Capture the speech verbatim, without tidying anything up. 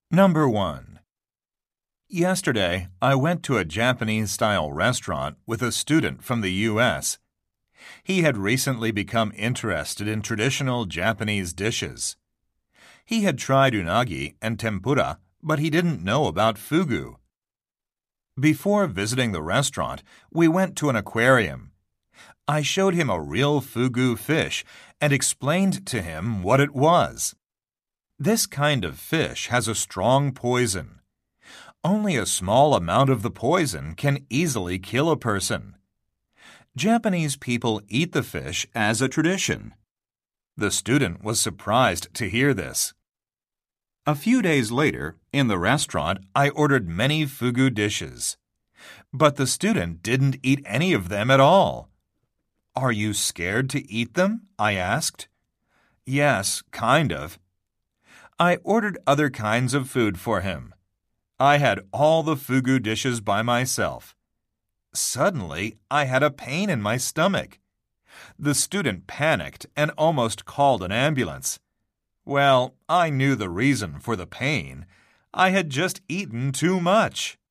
Number one. Yesterday, I went to a Japanese-style restaurant with a student from the U S He had recently become interested in traditional Japanese dishes. He had tried unagi and tempura, but he didn't know about fugu. Before visiting the restaurant, we went to an aquarium. I showed him a real fugu fish and explained to him what it was. This kind of fish has a strong poison. Only a small amount of the poison can easily kill a person. Japanese people eat the fish as a tradition. The student was surprised to hear this. A few days later, in the restaurant, I ordered many fugu dishes. But the student didn't eat any of them at all. "Are you scared to eat them?" I asked. "Yes, kind of." I ordered other kinds of food for him. I had all the fugu dishes by myself. Suddenly, I had a pain in my stomach. The student panicked and almost called an ambulance. Well, I knew the reason for the pain. I had just eaten too much.